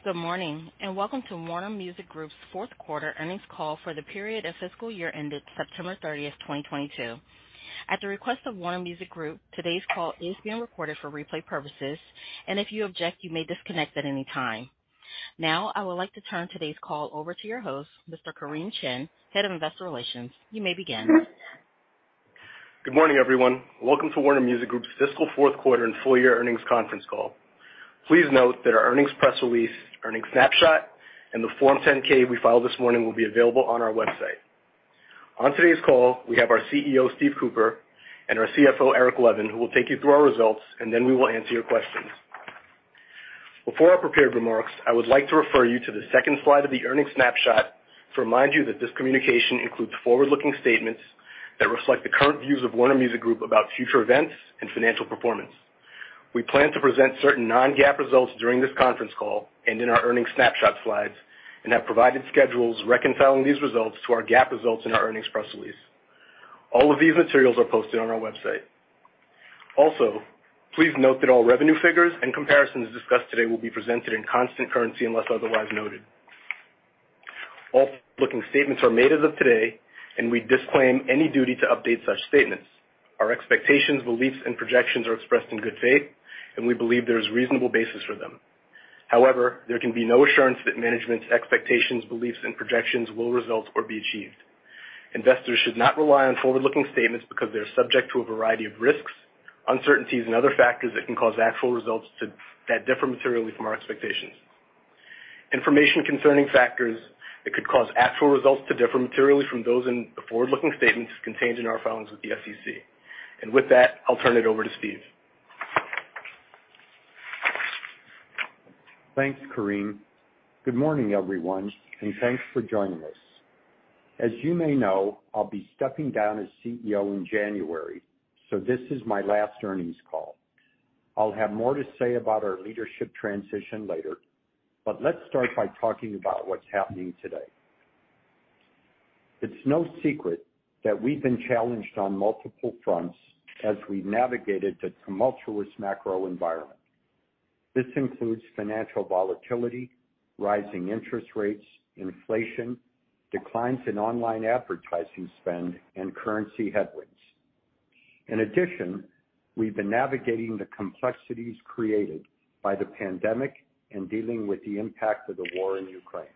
Good morning, and welcome to Warner Music Group's fourth quarter earnings call for the period of fiscal year ended September 30th, 2022. At the request of Warner Music Group, today's call is being recorded for replay purposes, and if you object, you may disconnect at any time. Now, I would like to turn today's call over to your host, Mr. Kareem Chin, Head of Investor Relations. You may begin. Good morning, everyone. Welcome to Warner Music Group's fiscal fourth quarter and full year earnings conference call. Please note that our earnings press release, earnings snapshot, and the Form 10-K we filed this morning will be available on our website. On today's call, we have our CEO, Steve Cooper, and our CFO, Eric Levin, who will take you through our results, and then we will answer your questions. Before our prepared remarks, I would like to refer you to the second slide of the earnings snapshot to remind you that this communication includes forward-looking statements that reflect the current views of Warner Music Group about future events and financial performance. We plan to present certain non-GAAP results during this conference call and in our earnings snapshot slides, and have provided schedules reconciling these results to our GAAP results in our earnings press release. All of these materials are posted on our website. Also, please note that all revenue figures and comparisons discussed today will be presented in constant currency unless otherwise noted. All forward-looking statements are made as of today, and we disclaim any duty to update such statements. Our expectations, beliefs, and projections are expressed in good faith, and we believe there is reasonable basis for them. However, there can be no assurance that management's expectations, beliefs, and projections will result or be achieved. Investors should not rely on forward-looking statements because they are subject to a variety of risks, uncertainties, and other factors that can cause actual results that differ materially from our expectations. Information concerning factors that could cause actual results to differ materially from those in the forward-looking statements is contained in our filings with the SEC. And with that, I'll turn it over to Steve. Thanks, Kareem. Good morning, everyone, and thanks for joining us. As you may know, I'll be stepping down as CEO in January, so this is my last earnings call. I'll have more to say about our leadership transition later, but let's start by talking about what's happening today. It's no secret that we've been challenged on multiple fronts as we've navigated the tumultuous macro environment. This includes financial volatility, rising interest rates, inflation, declines in online advertising spend, and currency headwinds. In addition, we've been navigating the complexities created by the pandemic and dealing with the impact of the war in Ukraine.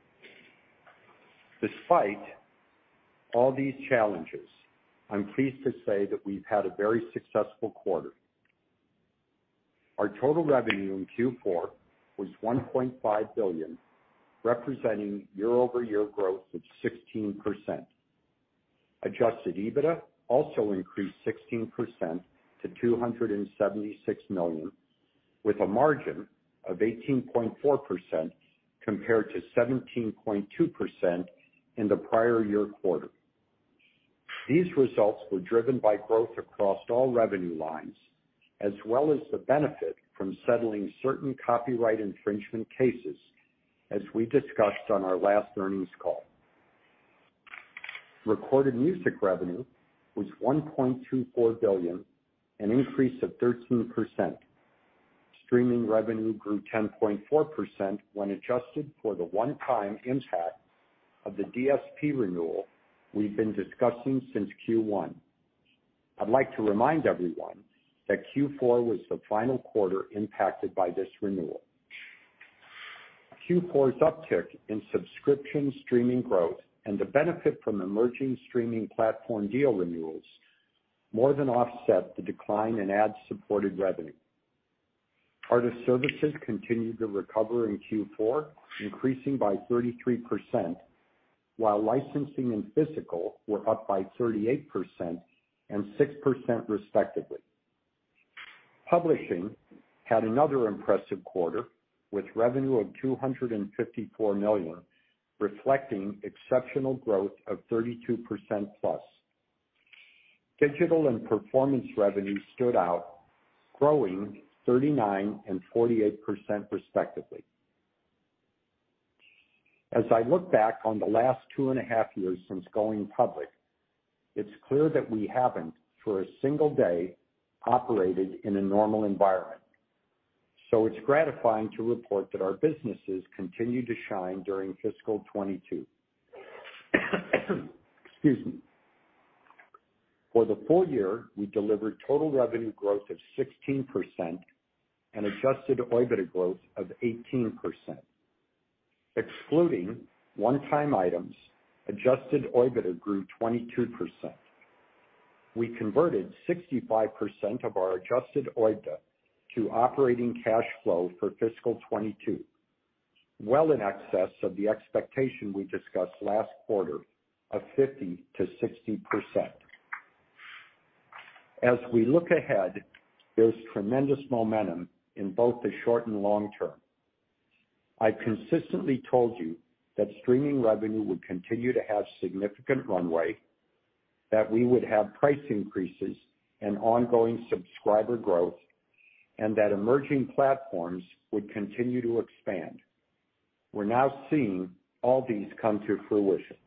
Despite all these challenges, I'm pleased to say that we've had a very successful quarter. Our total revenue in Q4 was $1.5 billion, representing year-over-year growth of 16%. Adjusted EBITDA also increased 16% to $276 million, with a margin of 18.4% compared to 17.2% in the prior year quarter. These results were driven by growth across all revenue lines, as well as the benefit from settling certain copyright infringement cases, as we discussed on our last earnings call. Recorded music revenue was $1.24 billion, an increase of 13%. Streaming revenue grew 10.4% when adjusted for the one-time impact of the DSP renewal we've been discussing since Q1. I'd like to remind everyone that Q4 was the final quarter impacted by this renewal. Q4's uptick in subscription streaming growth and the benefit from emerging streaming platform deal renewals more than offset the decline in ad-supported revenue. Artist services continued to recover in Q4, increasing by 33%, while licensing and physical were up by 38% and 6% respectively. Publishing had another impressive quarter with revenue of $254 million, reflecting exceptional growth of 32% plus. Digital and performance revenue stood out, growing 39% and 48% respectively. As I look back on the last 2.5 years since going public, it's clear that we haven't, for a single day, operated in a normal environment. so it's gratifying to report that our businesses continued to shine during fiscal 22. Excuse me. For the full year, we delivered total revenue growth of 16% and adjusted OIBDA growth of 18%. Excluding one-time items, adjusted OIBDA grew 22%. We converted 65% of our adjusted OIBDA to operating cash flow for fiscal 22, well in excess of the expectation we discussed last quarter of 50 to 60%. As we look ahead, there's tremendous momentum in both the short and long term. I've consistently told you that streaming revenue would continue to have significant runway, that we would have price increases and ongoing subscriber growth, and that emerging platforms would continue to expand. We're now seeing all these come to fruition.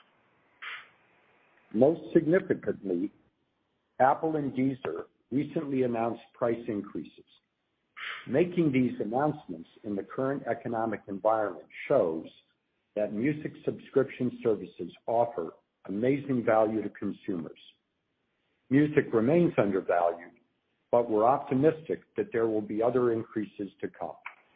Most significantly, Apple and Deezer recently announced price increases. Making these announcements in the current economic environment shows that music subscription services offer amazing value to consumers. Music remains undervalued, but we're optimistic that there will be other increases to come.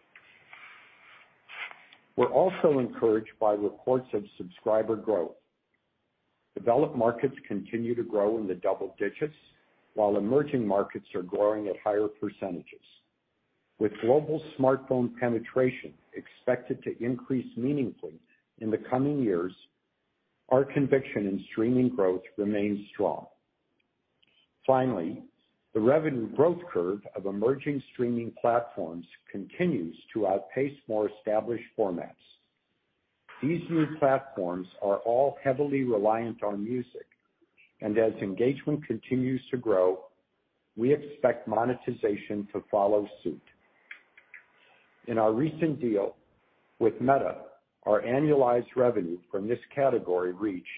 We're also encouraged by reports of subscriber growth. Developed markets continue to grow in the double digits, while emerging markets are growing at higher percentages. With global smartphone penetration expected to increase meaningfully in the coming years, our conviction in streaming growth remains strong. Finally, the revenue growth curve of emerging streaming platforms continues to outpace more established formats. These new platforms are all heavily reliant on music, and as engagement continues to grow, we expect monetization to follow suit. In our recent deal with Meta, our annualized revenue from this category reached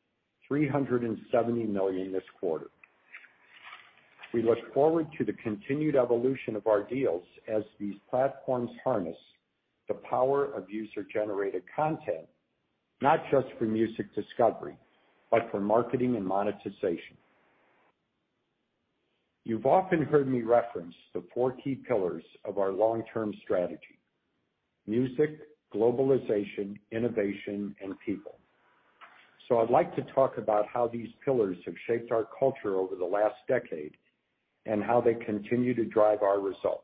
$370 million this quarter. We look forward to the continued evolution of our deals as these platforms harness the power of user-generated content, not just for music discovery, but for marketing and monetization. You've often heard me reference the 4 key pillars of our long-term strategy: music, globalization, innovation, and people. So I'd like to talk about how these pillars have shaped our culture over the last decade and how they continue to drive our results.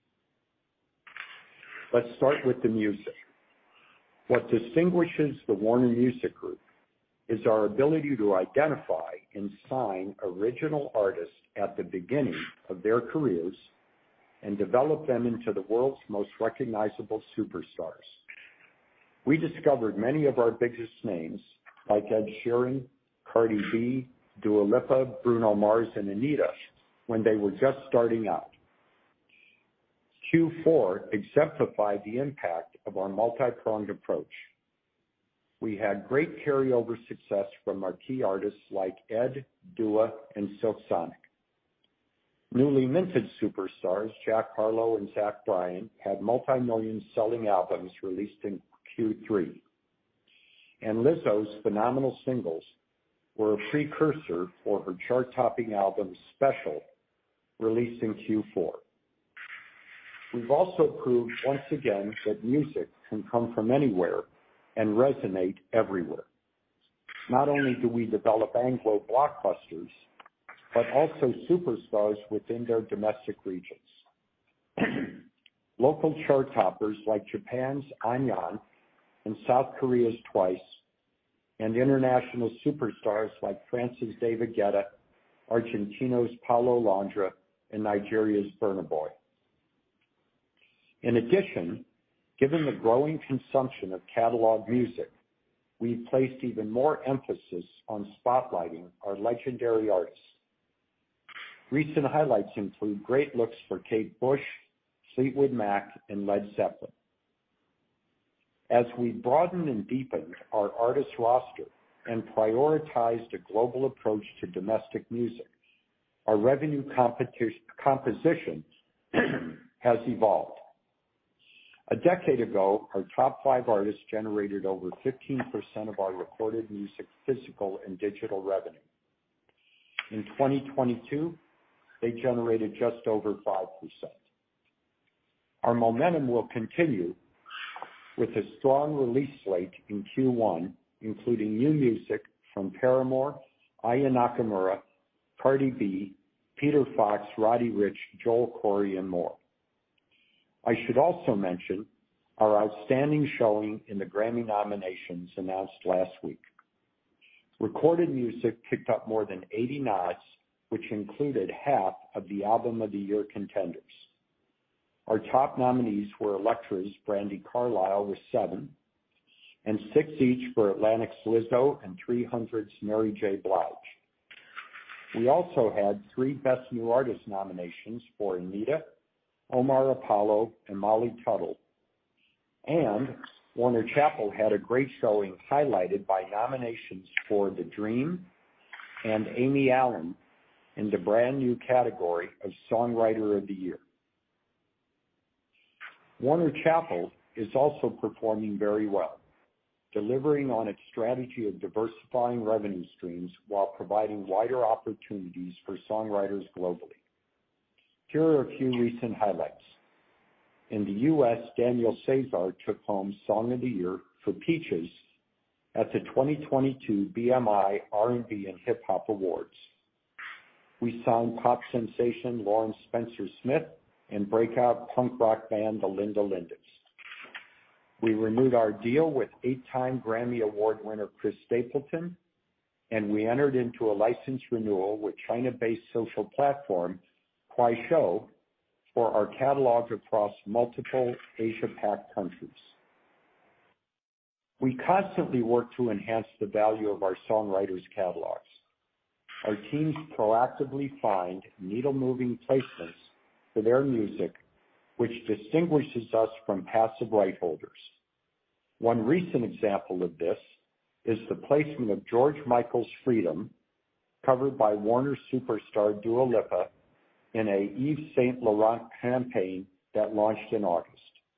Let's start with the music. What distinguishes the Warner Music Group is our ability to identify and sign original artists at the beginning of their careers and develop them into the world's most recognizable superstars. We discovered many of our biggest names, like Ed Sheeran, Cardi B, Dua Lipa, Bruno Mars, and Anita, when they were just starting out. Q4 exemplified the impact of our multi-pronged approach. We had great carryover success from our key artists like Ed, Dua, and Silk Sonic. Newly minted superstars Jack Harlow and Zach Bryan had multi-million selling albums released in Q3. And Lizzo's phenomenal singles were a precursor for her chart-topping album Special, released in Q4. We've also proved once again that music can come from anywhere and resonate everywhere. Not only do we develop Anglo blockbusters, but also superstars within their domestic regions. Local chart toppers like Japan's Anyan and South Korea's Twice, and international superstars like France's David Guetta, Argentina's Paulo Londra, and Nigeria's Burna Boy. In addition, given the growing consumption of catalog music, we've placed even more emphasis on spotlighting our legendary artists. Recent highlights include great looks for Kate Bush, Fleetwood Mac, and Led Zeppelin. As we broadened and deepened our artist roster and prioritized a global approach to domestic music, our revenue composition has evolved. A decade ago, our top 5 artists generated over 15% of our recorded music, physical and digital revenue. In 2022, they generated just over 5%. Our momentum will continue with a strong release slate in Q1, including new music from Paramore, Aya Nakamura, Cardi B, Peter Fox, Roddy Ricch, Joel Corry, and more. I should also mention our outstanding showing in the Grammy nominations announced last week. Recorded music picked up more than 80 nods, which included half of the Album of the Year contenders. Our top nominees were Elektra's Brandi Carlile with 7, and 6 each for Atlantic's Lizzo and 300's Mary J. Blige. We also had 3 Best New Artist nominations for Anita, Omar Apollo, and Molly Tuttle. And Warner Chappell had a great showing highlighted by nominations for The Dream and Amy Allen in the brand new category of Songwriter of the Year. Warner Chappell is also performing very well, delivering on its strategy of diversifying revenue streams while providing wider opportunities for songwriters globally. Here are a few recent highlights. In the U.S., Daniel Caesar took home Song of the Year for Peaches at the 2022 BMI R&B and Hip Hop Awards. We signed pop sensation Lawrence Spencer Smith and breakout punk rock band the Linda Lindas. We renewed our deal with 8-time Grammy Award winner Chris Stapleton, and we entered into a license renewal with China-based social platform Kuaishou for our catalog across multiple Asia-Pac countries. We constantly work to enhance the value of our songwriters' catalogs. Our teams proactively find needle-moving placements for their music, which distinguishes us from passive right holders. One recent example of this is the placement of George Michael's Freedom, covered by Warner superstar Dua Lipa, in a Yves Saint Laurent campaign that launched in August.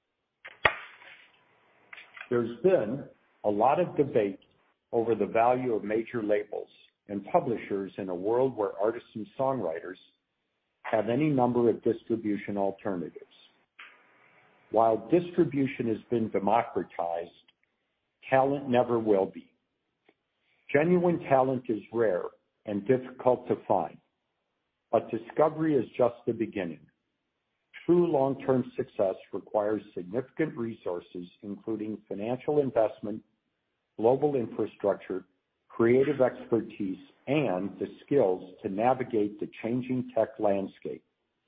There's been a lot of debate over the value of major labels and publishers in a world where artists and songwriters have any number of distribution alternatives. While distribution has been democratized, talent never will be. Genuine talent is rare and difficult to find, but discovery is just the beginning. True long-term success requires significant resources, including financial investment, global infrastructure, creative expertise, and the skills to navigate the changing tech landscape.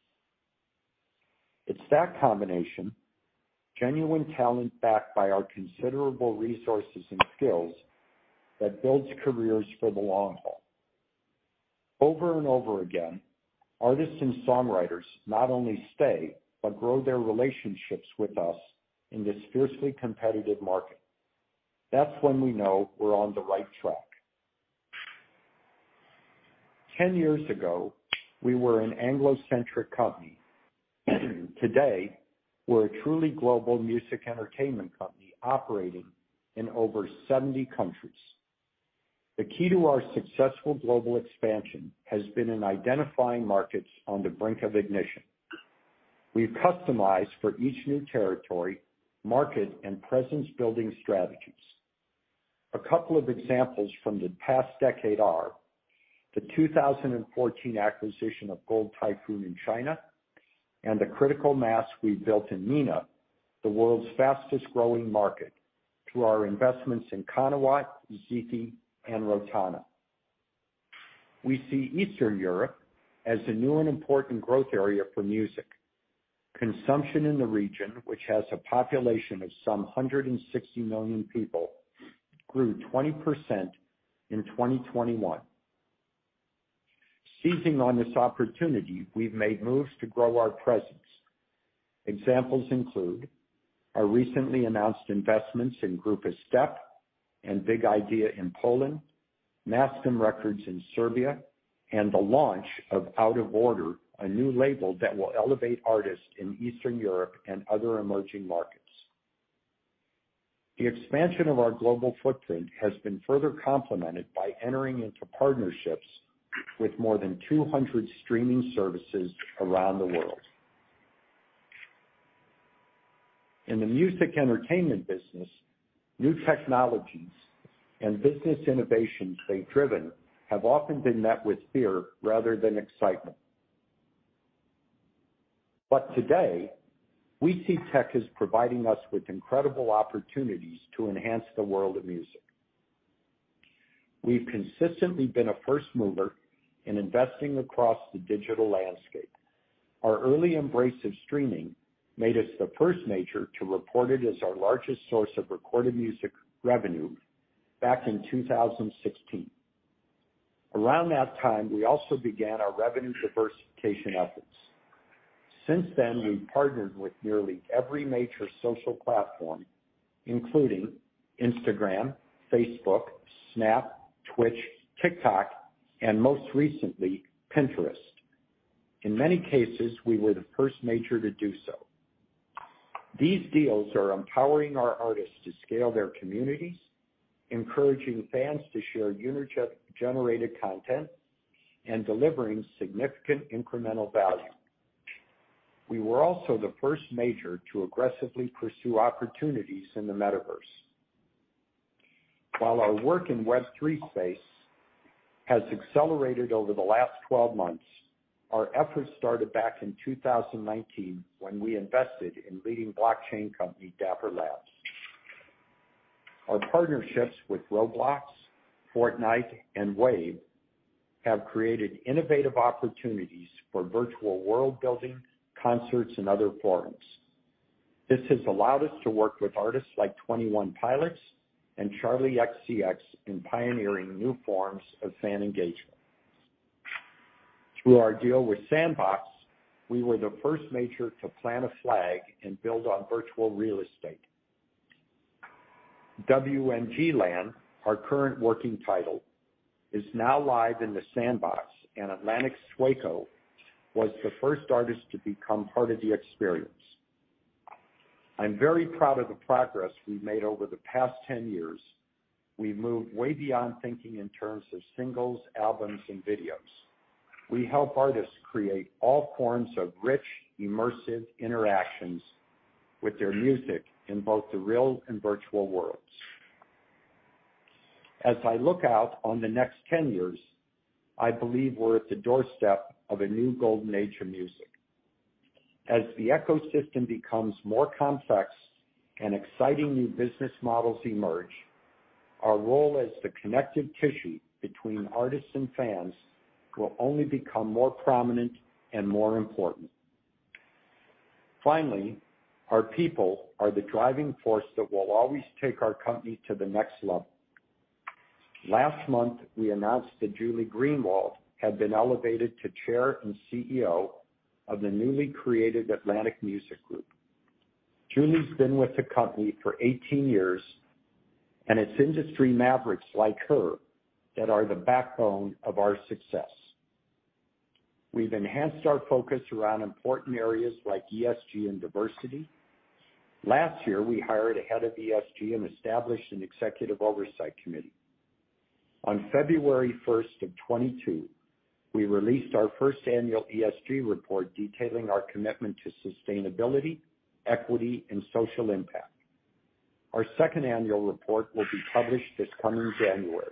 It's that combination, genuine talent backed by our considerable resources and skills, that builds careers for the long haul. Over and over again, artists and songwriters not only stay, but grow their relationships with us in this fiercely competitive market. That's when we know we're on the right track. 10 years ago, we were an Anglo-centric company. Today, we're a truly global music entertainment company operating in over 70 countries. The key to our successful global expansion has been in identifying markets on the brink of ignition. We've customized for each new territory, market, and presence-building strategies. A couple of examples from the past decade are the 2014 acquisition of Gold Typhoon in China and the critical mass we've built in MENA, the world's fastest-growing market, through our investments in Qanawat, Ziki, and Rotana. We see Eastern Europe as a new and important growth area for music. Consumption in the region, which has a population of some 160 million people, grew 20% in 2021. Seizing on this opportunity, we've made moves to grow our presence. Examples include our recently announced investments in Grupa Step and Big Idea in Poland, Mascom Records in Serbia, and the launch of Out of Order, a new label that will elevate artists in Eastern Europe and other emerging markets. The expansion of our global footprint has been further complemented by entering into partnerships with more than 200 streaming services around the world. In the music entertainment business, new technologies and business innovations they've driven have often been met with fear rather than excitement. But today, we see tech as providing us with incredible opportunities to enhance the world of music. We've consistently been a first mover in investing across the digital landscape. Our early embrace of streaming made us the first major to report it as our largest source of recorded music revenue back in 2016. Around that time, we also began our revenue diversification efforts. Since then, we've partnered with nearly every major social platform, including Instagram, Facebook, Snap, Twitch, TikTok, and most recently, Pinterest. In many cases, we were the first major to do so. These deals are empowering our artists to scale their communities, encouraging fans to share user-generated content, and delivering significant incremental value. We were also the first major to aggressively pursue opportunities in the metaverse. While our work in Web3 space has accelerated over the last 12 months, our efforts started back in 2019 when we invested in leading blockchain company Dapper Labs. Our partnerships with Roblox, Fortnite, and Wave have created innovative opportunities for virtual world building, concerts, and other forums. This has allowed us to work with artists like 21 Pilots and Charli XCX in pioneering new forms of fan engagement. Through our deal with Sandbox, we were the first major to plant a flag and build on virtual real estate. WMG Land, our current working title, is now live in the Sandbox, and Atlantic Swaco was the first artist to become part of the experience. I'm very proud of the progress we've made over the past 10 years. We've moved way beyond thinking in terms of singles, albums, and videos. We help artists create all forms of rich, immersive interactions with their music in both the real and virtual worlds. As I look out on the next 10 years, I believe we're at the doorstep of a new golden age of music. As the ecosystem becomes more complex and exciting new business models emerge, our role as the connective tissue between artists and fans will only become more prominent and more important. Finally, our people are the driving force that will always take our company to the next level. Last month, we announced that Julie Greenwald had been elevated to chair and CEO of the newly created Atlantic Music Group. Julie's been with the company for 18 years, and it's industry mavericks like her that are the backbone of our success. We've enhanced our focus around important areas like ESG and diversity. Last year, we hired a head of ESG and established an executive oversight committee. On February 1st of 22, we released our first annual ESG report detailing our commitment to sustainability, equity, and social impact. Our second annual report will be published this coming January.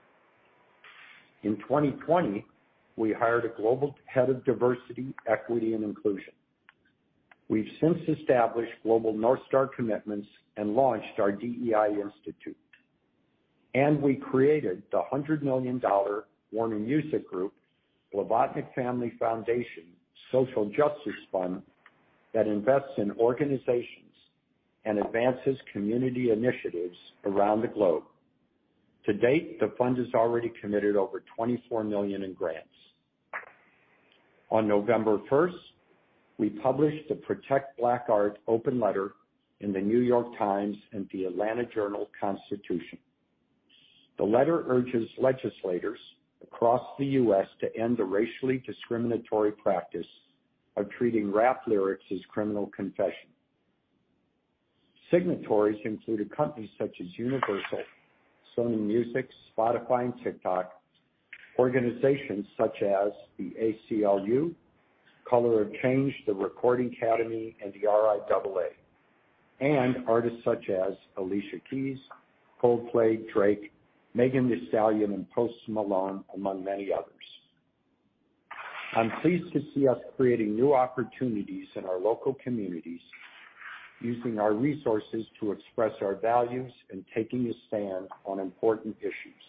In 2020, we hired a global head of diversity, equity, and inclusion. We've since established global North Star commitments and launched our DEI Institute. And we created the $100 million Warner Music Group Blavatnik Family Foundation Social Justice Fund that invests in organizations and advances community initiatives around the globe. To date, the fund has already committed over $24 million in grants. On November 1st, we published the Protect Black Art open letter in the New York Times and the Atlanta Journal-Constitution. The letter urges legislators, across the U.S. to end the racially discriminatory practice of treating rap lyrics as criminal confession. Signatories included companies such as Universal, Sony Music, Spotify, and TikTok, organizations such as the ACLU, Color of Change, the Recording Academy, and the RIAA, and artists such as Alicia Keys, Coldplay, Drake, Megan Thee Stallion, and Post Malone, among many others. I'm pleased to see us creating new opportunities in our local communities, using our resources to express our values and taking a stand on important issues.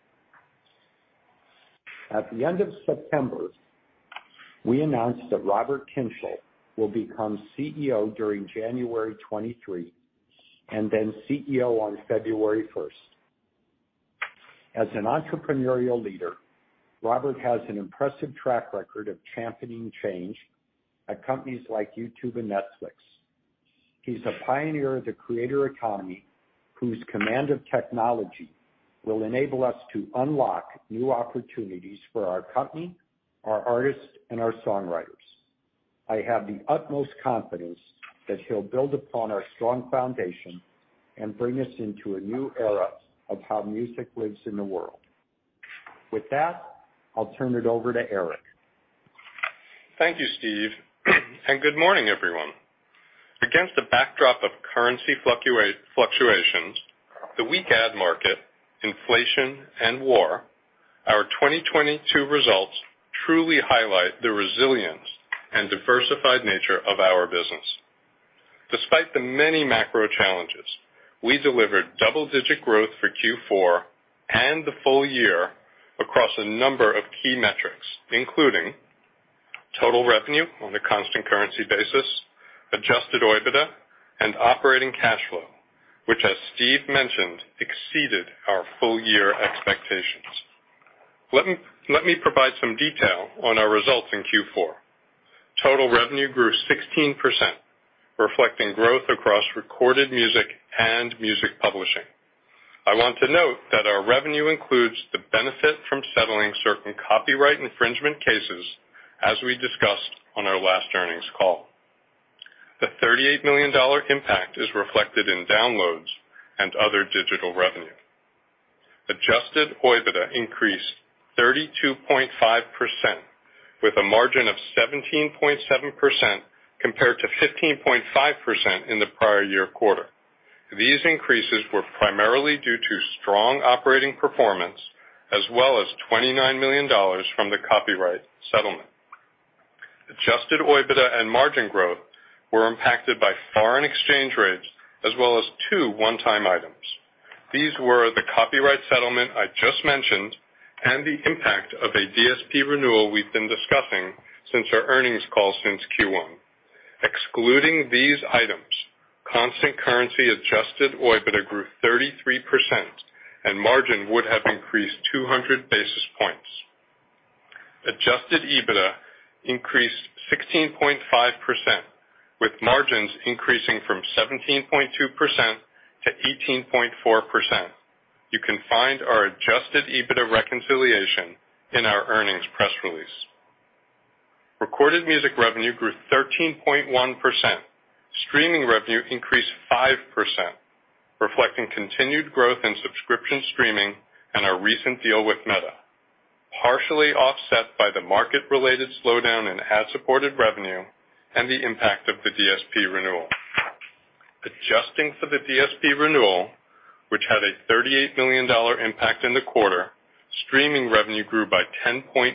At the end of September, we announced that Robert Kyncl will become CEO during January 23 and then CEO on February 1st. As an entrepreneurial leader, Robert has an impressive track record of championing change at companies like YouTube and Netflix. He's a pioneer of the creator economy whose command of technology will enable us to unlock new opportunities for our company, our artists, and our songwriters. I have the utmost confidence that he'll build upon our strong foundation and bring us into a new era of how music lives in the world. With that, I'll turn it over to Eric. Thank you, Steve, and good morning, everyone. Against a backdrop of currency fluctuations, the weak ad market, inflation, and war, our 2022 results truly highlight the resilience and diversified nature of our business. Despite the many macro challenges, we delivered double-digit growth for Q4 and the full year across a number of key metrics, including total revenue on a constant currency basis, adjusted OIBDA, and operating cash flow, which, as Steve mentioned, exceeded our full-year expectations. Let me provide some detail on our results in Q4. Total revenue grew 16%, reflecting growth across recorded music and music publishing. I want to note that our revenue includes the benefit from settling certain copyright infringement cases, as we discussed on our last earnings call. The $38 million impact is reflected in downloads and other digital revenue. Adjusted OIBDA increased 32.5%, with a margin of 17.7% compared to 15.5% in the prior year quarter. These increases were primarily due to strong operating performance, as well as $29 million from the copyright settlement. Adjusted OIBDA and margin growth were impacted by foreign exchange rates, as well as two one-time items. These were the copyright settlement I just mentioned and the impact of a DSP renewal we've been discussing since our earnings call since Q1. Excluding these items, constant currency adjusted OIBDA grew 33%, and margin would have increased 200 basis points. Adjusted EBITDA increased 16.5%, with margins increasing from 17.2% to 18.4%. You can find our adjusted EBITDA reconciliation in our earnings press release. Recorded music revenue grew 13.1%. Streaming revenue increased 5%, reflecting continued growth in subscription streaming and our recent deal with Meta, partially offset by the market-related slowdown in ad-supported revenue and the impact of the DSP renewal. Adjusting for the DSP renewal, which had a $38 million impact in the quarter, streaming revenue grew by 10.4%.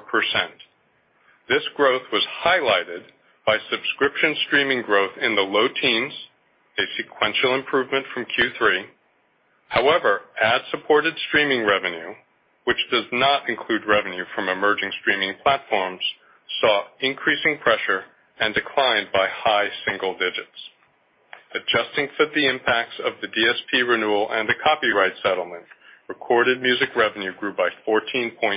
This growth was highlighted by subscription streaming growth in the low teens, a sequential improvement from Q3. However, ad-supported streaming revenue, which does not include revenue from emerging streaming platforms, saw increasing pressure and declined by high single digits. Adjusting for the impacts of the DSP renewal and the copyright settlement, recorded music revenue grew by 14.2%.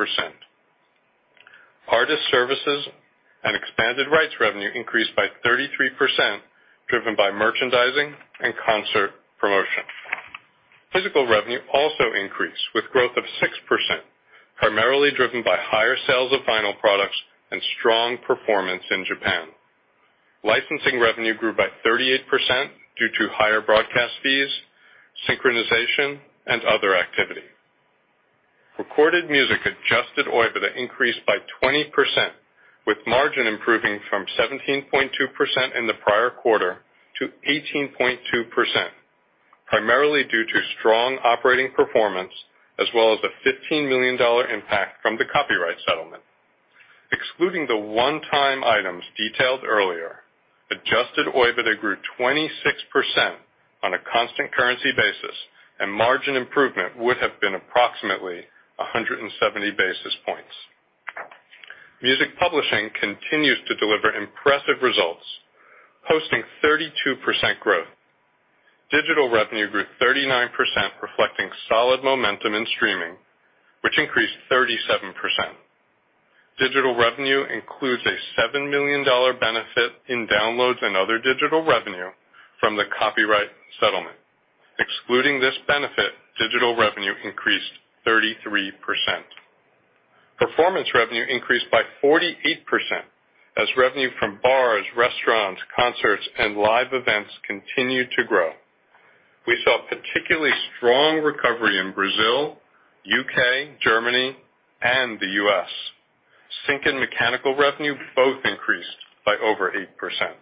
Artist services and expanded rights revenue increased by 33%, driven by merchandising and concert promotion. Physical revenue also increased, with growth of 6%, primarily driven by higher sales of vinyl products and strong performance in Japan. Licensing revenue grew by 38% due to higher broadcast fees, synchronization, and other activity. Recorded music adjusted OIBDA increased by 20%, with margin improving from 17.2% in the prior quarter to 18.2%, primarily due to strong operating performance as well as a $15 million impact from the copyright settlement. Excluding the one-time items detailed earlier, adjusted OIBDA grew 26% on a constant currency basis, and margin improvement would have been approximately 170 basis points. Music publishing continues to deliver impressive results, posting 32% growth. Digital revenue grew 39%, reflecting solid momentum in streaming, which increased 37%. Digital revenue includes a $7 million benefit in downloads and other digital revenue from the copyright settlement. Excluding this benefit, digital revenue increased 33%. Performance revenue increased by 48% as revenue from bars, restaurants, concerts, and live events continued to grow. We saw particularly strong recovery in Brazil, UK, Germany, and the US. Sync and mechanical revenue both increased by over 8%.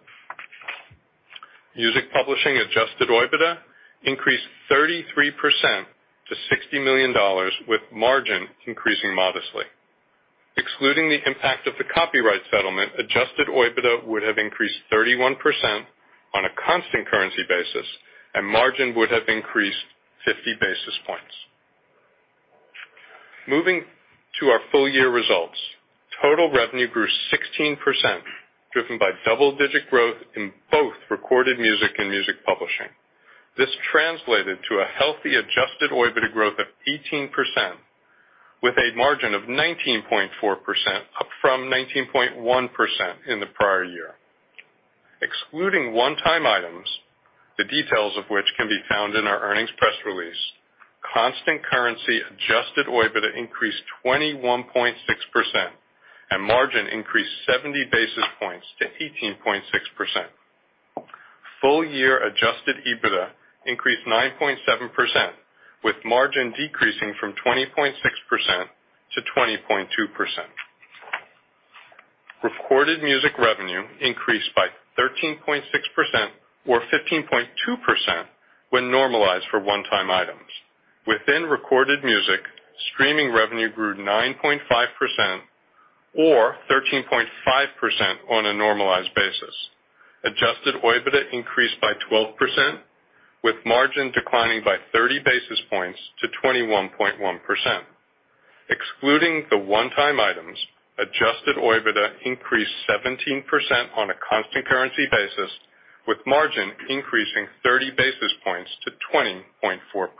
Music publishing adjusted OIBDA increased 33% to $60 million, with margin increasing modestly. Excluding the impact of the copyright settlement, adjusted OIBDA would have increased 31% on a constant currency basis, and margin would have increased 50 basis points. Moving to our full year results, total revenue grew 16%, driven by double-digit growth in both recorded music and music publishing. This translated to a healthy adjusted OIBDA growth of 18%, with a margin of 19.4%, up from 19.1% in the prior year. Excluding one-time items, the details of which can be found in our earnings press release, constant currency adjusted OIBDA increased 21.6%, and margin increased 70 basis points to 18.6%. Full year adjusted EBITDA increased 9.7%, with margin decreasing from 20.6% to 20.2%. Recorded music revenue increased by 13.6% or 15.2% when normalized for one-time items. Within recorded music, streaming revenue grew 9.5% or 13.5% on a normalized basis. Adjusted OIBDA increased by 12%, with margin declining by 30 basis points to 21.1%. Excluding the one-time items, adjusted OIBDA increased 17% on a constant currency basis, with margin increasing 30 basis points to 20.4%.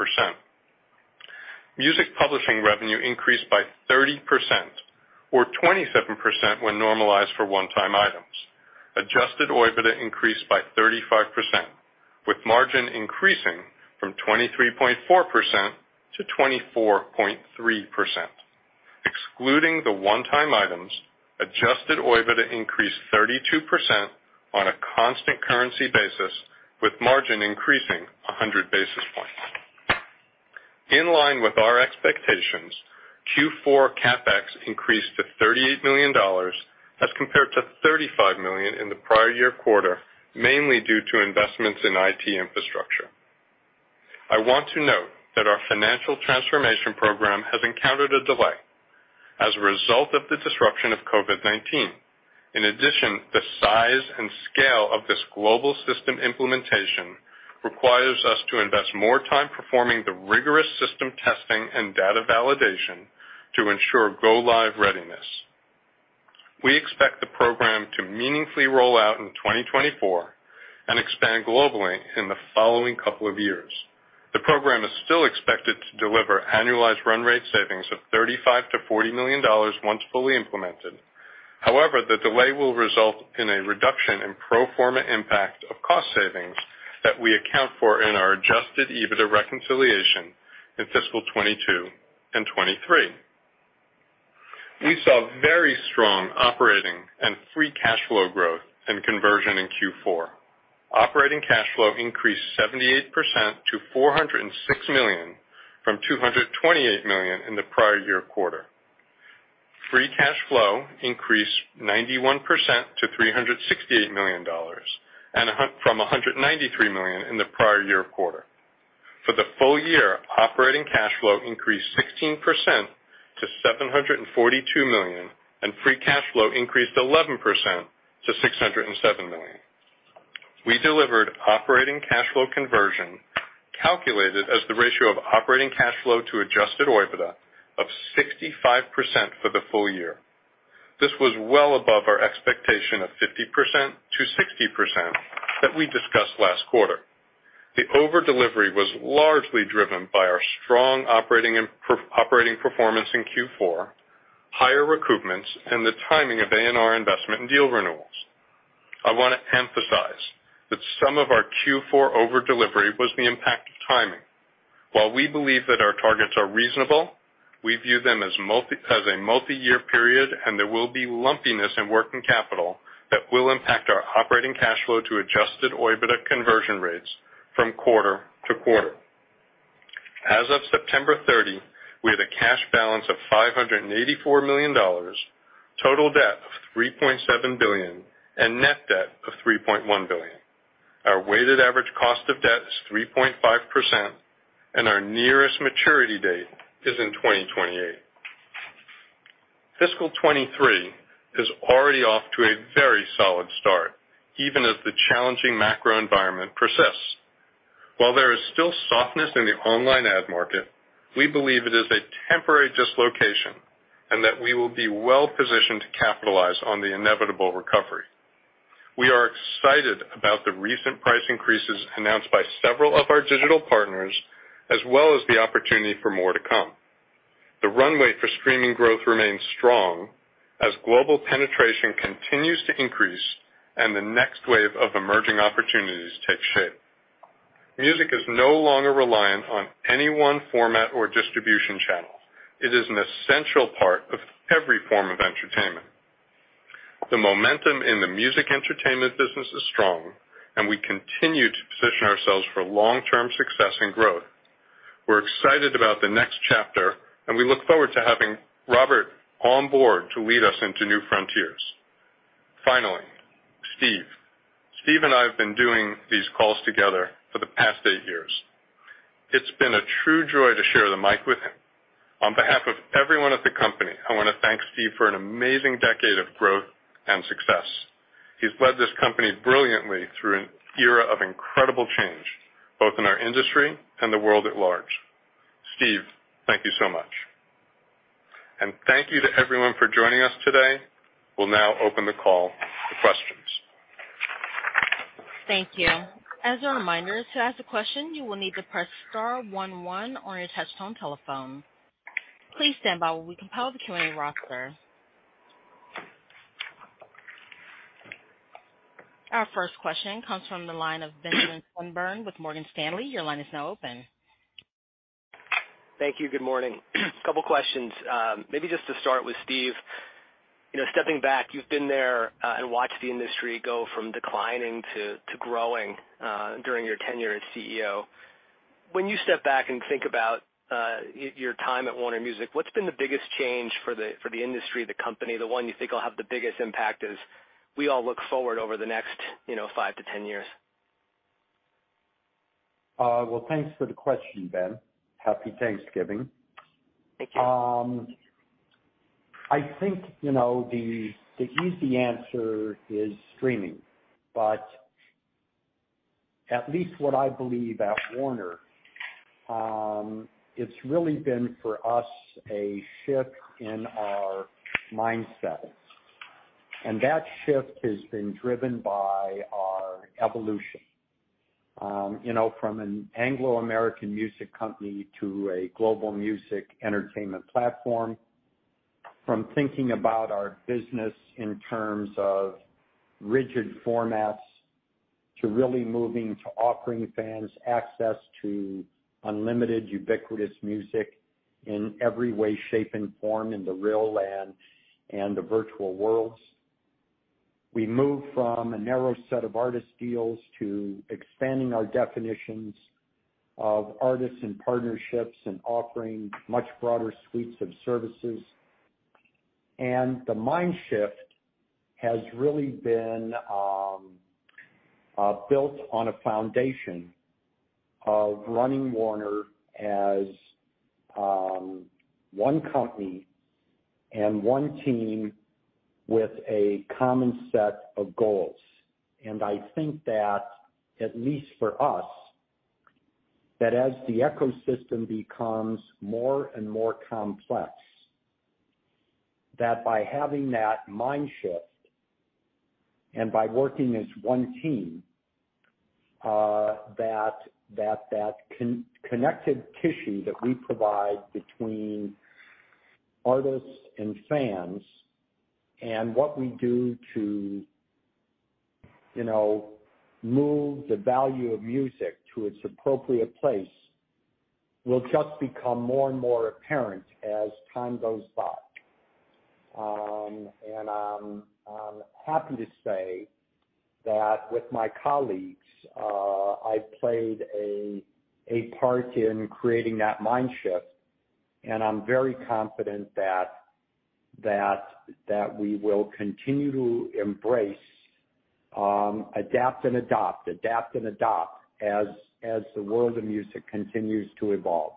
Music publishing revenue increased by 30%, or 27% when normalized for one-time items. Adjusted OIBDA increased by 35%, with margin increasing from 23.4% to 24.3%. Excluding the one-time items, adjusted OIBDA increased 32% on a constant currency basis, with margin increasing 100 basis points. In line with our expectations, Q4 CapEx increased to $38 million as compared to $35 million in the prior year quarter, mainly due to investments in IT infrastructure. I want to note that our financial transformation program has encountered a delay as a result of the disruption of COVID-19. In addition, the size and scale of this global system implementation requires us to invest more time performing the rigorous system testing and data validation to ensure go-live readiness. We expect the program to meaningfully roll out in 2024 and expand globally in the following couple of years. The program is still expected to deliver annualized run rate savings of $35 to $40 million once fully implemented. However, the delay will result in a reduction in pro forma impact of cost savings that we account for in our adjusted EBITDA reconciliation in fiscal 22 and 23. We saw very strong operating and free cash flow growth and conversion in Q4. Operating cash flow increased 78% to $406 million from $228 million in the prior year quarter. Free cash flow increased 91% to $368 million and from $193 million in the prior year quarter. For the full year, operating cash flow increased 16% to $742 million, and free cash flow increased 11% to $607 million. We delivered operating cash flow conversion calculated as the ratio of operating cash flow to adjusted OIBDA of 65% for the full year. This was well above our expectation of 50% to 60% that we discussed last quarter. The over-delivery was largely driven by our strong operating performance in Q4, higher recoupments, and the timing of A&R investment and deal renewals. I want to emphasize that some of our Q4 over-delivery was the impact of timing. While we believe that our targets are reasonable, we view them as a multi-year period, and there will be lumpiness in working capital that will impact our operating cash flow to adjusted OIBDA conversion rates from quarter to quarter. As of September 30, we had a cash balance of $584 million, total debt of $3.7 billion, and net debt of $3.1 billion. Our weighted average cost of debt is 3.5%, and our nearest maturity date is in 2028. Fiscal 23 is already off to a very solid start, even as the challenging macro environment persists. While there is still softness in the online ad market, we believe it is a temporary dislocation and that we will be well positioned to capitalize on the inevitable recovery. We are excited about the recent price increases announced by several of our digital partners, as well as the opportunity for more to come. The runway for streaming growth remains strong as global penetration continues to increase and the next wave of emerging opportunities take shape. Music is no longer reliant on any one format or distribution channel. It is an essential part of every form of entertainment. The momentum in the music entertainment business is strong, and we continue to position ourselves for long-term success and growth. We're excited about the next chapter, and we look forward to having Robert on board to lead us into new frontiers. Finally, Steve. Steve and I have been doing these calls together for the past 8 years. It's been a true joy to share the mic with him. On behalf of everyone at the company, I want to thank Steve for an amazing decade of growth and success. He's led this company brilliantly through an era of incredible change, both in our industry and the world at large. Steve, thank you so much. And thank you to everyone for joining us today. We'll now open the call to questions. Thank you. As a reminder, to ask a question, you will need to press star 11 on your touch-tone telephone. Please stand by while we compile the Q&A roster. Our first question comes from the line of Benjamin Swinburne with Morgan Stanley. Your line is now open. Thank you. Good morning. A couple questions. Maybe just to start with Steve. You know, stepping back, you've been there and watched the industry go from declining to growing during your tenure as CEO. When you step back and think about your time at Warner Music, what's been the biggest change for the industry, the company, the one you think will have the biggest impact as we all look forward over the next 5 to 10 years? Well, thanks for the question, Ben. Happy Thanksgiving. Thank you. I think, the easy answer is streaming, but at least what I believe at Warner, it's really been for us a shift in our mindset. And that shift has been driven by our evolution. From an Anglo-American music company to a global music entertainment platform, from thinking about our business in terms of rigid formats to really moving to offering fans access to unlimited, ubiquitous music in every way, shape, and form in the real and the virtual worlds. We moved from a narrow set of artist deals to expanding our definitions of artists and partnerships and offering much broader suites of services. And the mind shift has really been built on a foundation of running Warner as one company and one team with a common set of goals. And I think that, at least for us, that as the ecosystem becomes more and more complex, that by having that mind shift and by working as one team, that connective tissue that we provide between artists and fans and what we do to, move the value of music to its appropriate place will just become more and more apparent as time goes by. And I'm happy to say that with my colleagues, I've played a part in creating that mind shift, and I'm very confident that we will continue to embrace, adapt and adopt as the world of music continues to evolve.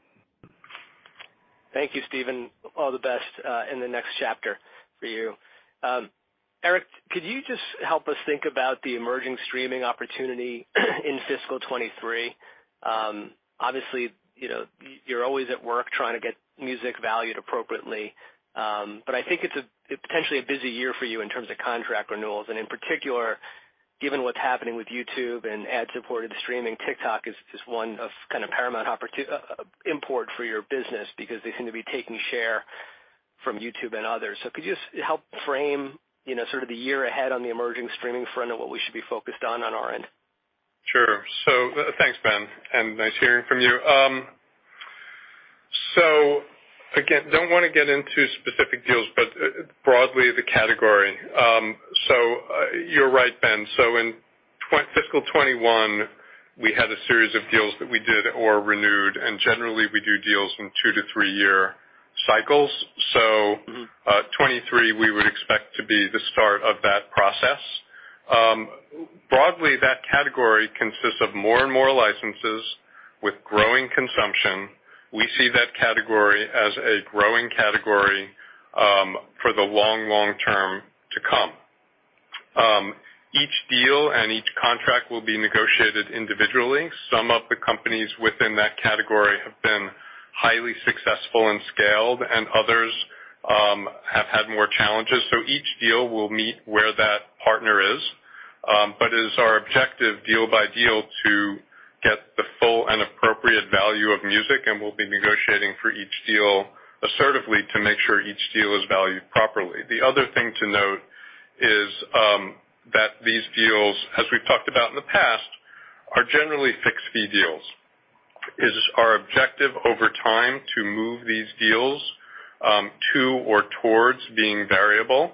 Thank you, Stephen. All the best in the next chapter for you. Eric, could you just help us think about the emerging streaming opportunity in fiscal 23? Obviously, you're always at work trying to get music valued appropriately, but I think it's potentially a busy year for you in terms of contract renewals, and in particular, given what's happening with YouTube and ad-supported streaming, TikTok is one of kind of paramount import for your business because they seem to be taking share from YouTube and others. So could you just help frame, sort of the year ahead on the emerging streaming front and what we should be focused on our end? Sure. So thanks, Ben, and nice hearing from you. So again, don't want to get into specific deals, but broadly the category. You're right, Ben. So in fiscal 21, we had a series of deals that we did or renewed, and generally we do deals in 2 to 3 year cycles. So 23 we would expect to be the start of that process. Broadly, that category consists of more and more licenses with growing consumption. We see that category as a growing category for the long term to come. Each deal and each contract will be negotiated individually. Some of the companies within that category have been highly successful and scaled, and others have had more challenges. So each deal will meet where that partner is, but it is our objective deal by deal to get the full and appropriate value of music, and we'll be negotiating for each deal assertively to make sure each deal is valued properly. The other thing to note is that these deals, as we've talked about in the past, are generally fixed fee deals. It is our objective over time to move these deals to or towards being variable.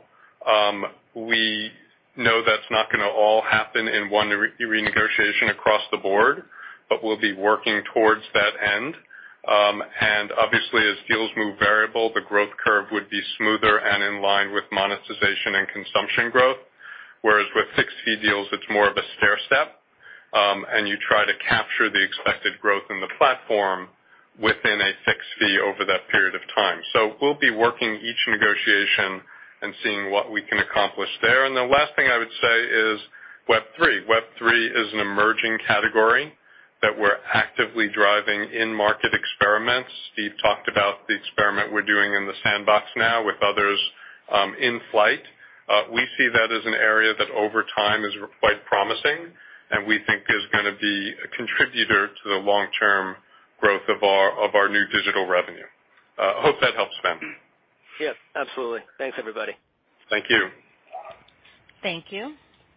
We know that's not going to all happen in one renegotiation across the board, but we'll be working towards that end. And obviously, as deals move variable, the growth curve would be smoother and in line with monetization and consumption growth, whereas with fixed fee deals, it's more of a stair step, and you try to capture the expected growth in the platform within a fixed fee over that period of time. So we'll be working each negotiation and seeing what we can accomplish there. And the last thing I would say is Web3. Web3 is an emerging category that we're actively driving in-market experiments. Steve talked about the experiment we're doing in the sandbox now with others in flight. We see that as an area that over time is quite promising, and we think is going to be a contributor to the long-term growth of our new digital revenue. I hope that helps, Ben. Yeah, absolutely. Thanks, everybody. Thank you. Thank you.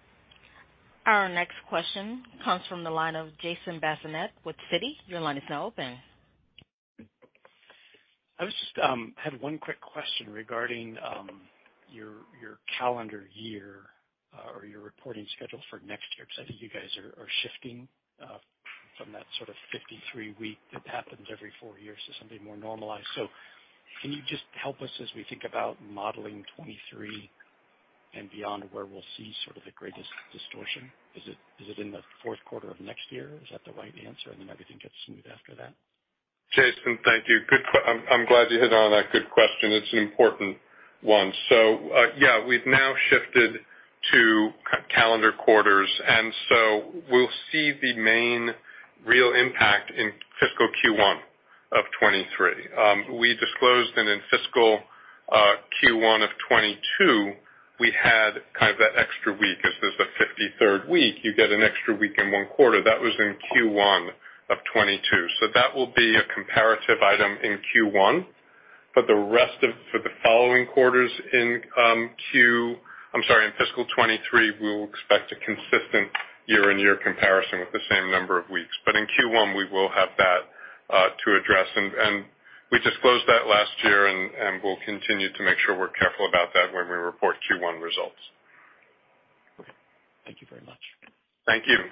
Our next question comes from the line of Jason Bazinet with Citi. Your line is now open. I was just had one quick question regarding your calendar year or your reporting schedule for next year, because I think you guys are shifting from that sort of 53-week that happens every 4 years to something more normalized. So can you just help us as we think about modeling 23 and beyond, where we'll see sort of the greatest distortion? Is it in the fourth quarter of next year? Is that the right answer, and then everything gets smooth after that? Jason, thank you. I'm glad you hit on that. Good question. It's an important one. So, we've now shifted to calendar quarters, and so we'll see the main real impact in fiscal Q1 of 23. We disclosed that in fiscal Q1 of 22, we had kind of that extra week. As there's a 53rd week, you get an extra week in one quarter. That was in Q1 of 22. So that will be a comparative item in Q1. For the following quarters in fiscal 23, we will expect a consistent year-on-year comparison with the same number of weeks. But in Q1, we will have that to address, and we disclosed that last year, and we'll continue to make sure we're careful about that when we report Q1 results. Okay. Thank you very much. Thank you.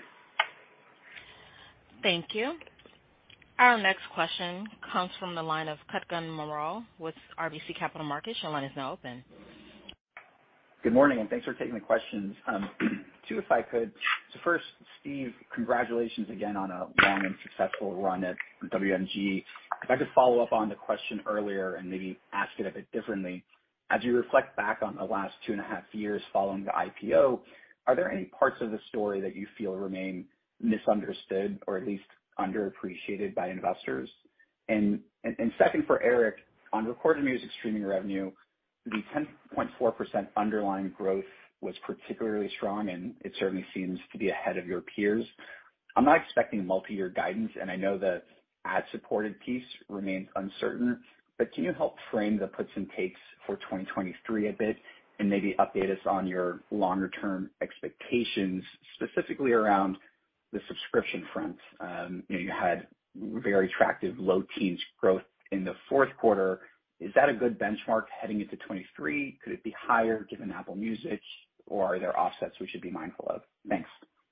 Thank you. Our next question comes from the line of Kutgun Maral with RBC Capital Markets. Your line is now open. Good morning, and thanks for taking the questions. Two, if I could. So first, Steve, congratulations again on a long and successful run at WMG. If I could follow up on the question earlier and maybe ask it a bit differently. As you reflect back on the last 2.5 years following the IPO, are there any parts of the story that you feel remain misunderstood or at least underappreciated by investors? And second, for Eric, on recorded music streaming revenue, the 10.4% underlying growth was particularly strong, and it certainly seems to be ahead of your peers. I'm not expecting multi-year guidance, and I know the ad-supported piece remains uncertain, but can you help frame the puts and takes for 2023 a bit and maybe update us on your longer-term expectations, specifically around the subscription front? You had very attractive low teens growth in the fourth quarter. Is that a good benchmark heading into 23? Could it be higher given Apple Music, or are there offsets we should be mindful of? Thanks.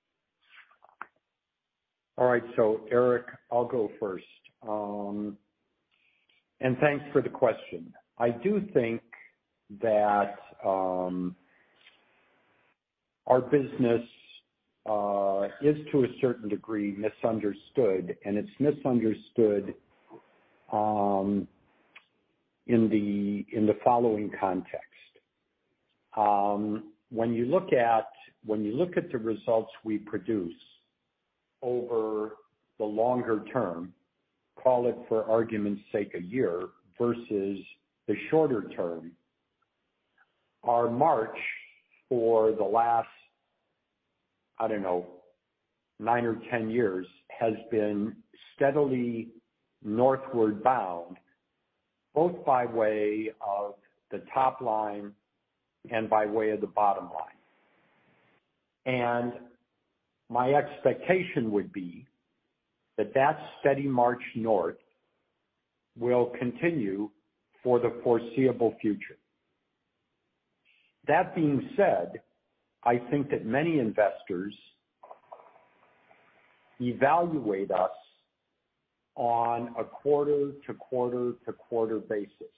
All right, so Eric, I'll go first. And thanks for the question. I do think that our business is to a certain degree misunderstood, and it's misunderstood in the following context. When you look at the results we produce over the longer term, call it for argument's sake a year, versus the shorter term, our march for the last, 9 or 10 years has been steadily northward bound, both by way of the top line and by way of the bottom line. And my expectation would be that steady march north will continue for the foreseeable future. That being said, I think that many investors evaluate us on a quarter-to-quarter-to-quarter basis.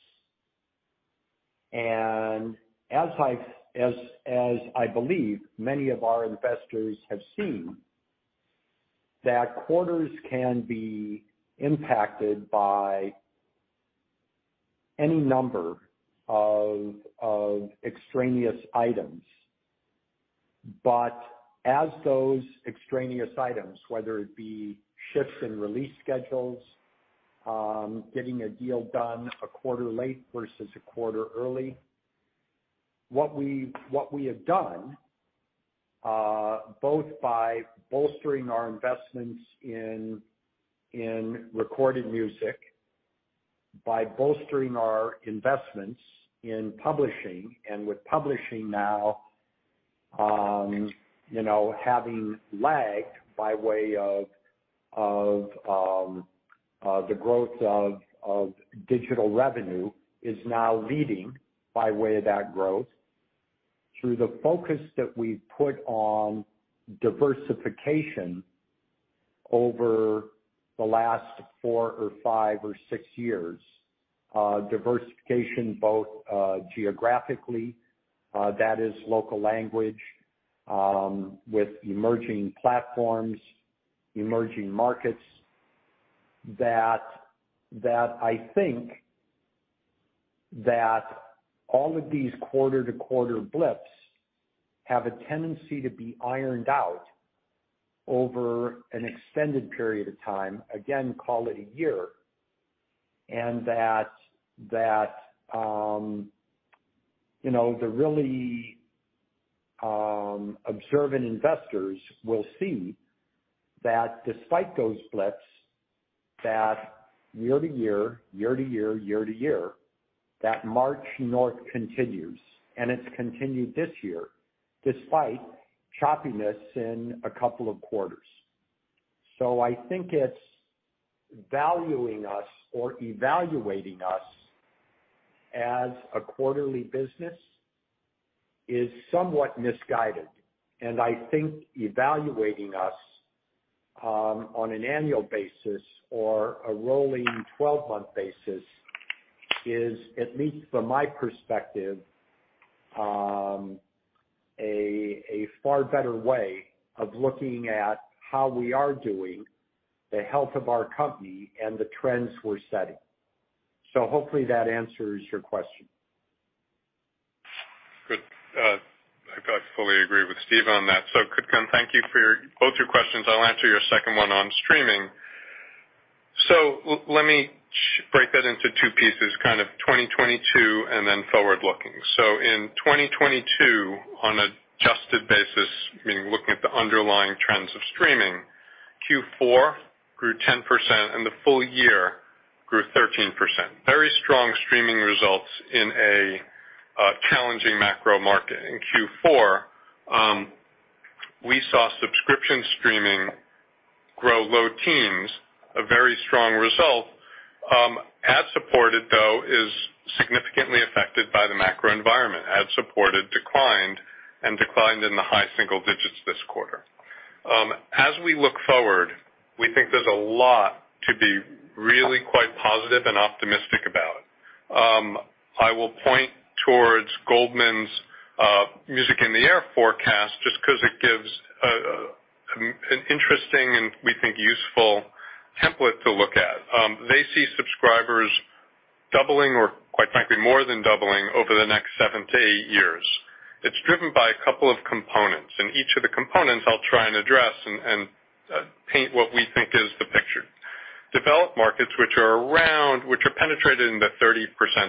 And as I believe many of our investors have seen, that quarters can be impacted by any number of extraneous items. But as those extraneous items, whether it be shifts in release schedules, getting a deal done a quarter late versus a quarter early, what we have done, both by bolstering our investments in recorded music, by bolstering our investments in publishing, and with publishing now, having lagged by way of the growth of digital revenue is now leading by way of that growth. Through the focus that we've put on diversification over the last 4 or 5 or 6 years, diversification both geographically, that is local language, with emerging platforms, emerging markets, that I think that all of these quarter-to-quarter blips have a tendency to be ironed out over an extended period of time, again, call it a year, and that the really observant investors will see that despite those blips, that year to year, that march north continues, and it's continued this year, despite choppiness in a couple of quarters. So I think it's valuing us or evaluating us as a quarterly business is somewhat misguided. And I think evaluating us on an annual basis or a rolling 12-month basis is, at least from my perspective, a far better way of looking at how we are doing, the health of our company, and the trends we're setting. So hopefully that answers your question. Good. I fully agree with Steve on that. So Kutgun, thank you for both your questions. I'll answer your second one on streaming. So let me break that into 2 pieces, kind of 2022 and then forward-looking. So in 2022, on an adjusted basis, meaning looking at the underlying trends of streaming, Q4 grew 10% and the full year grew 13%. Very strong streaming results in a challenging macro market. In Q4, we saw subscription streaming grow low teens, a very strong result. Ad-supported, though, is significantly affected by the macro environment. Ad-supported declined in the high single digits this quarter. As we look forward, we think there's a lot to be really quite positive and optimistic about. I will point towards Goldman's Music in the Air forecast just because it gives an interesting and we think useful template to look at. They see subscribers doubling or quite frankly more than doubling over the next 7 to 8 years. It's driven by a couple of components, and each of the components I'll try and address and paint what we think is the picture. Developed markets, which are penetrated in the 30%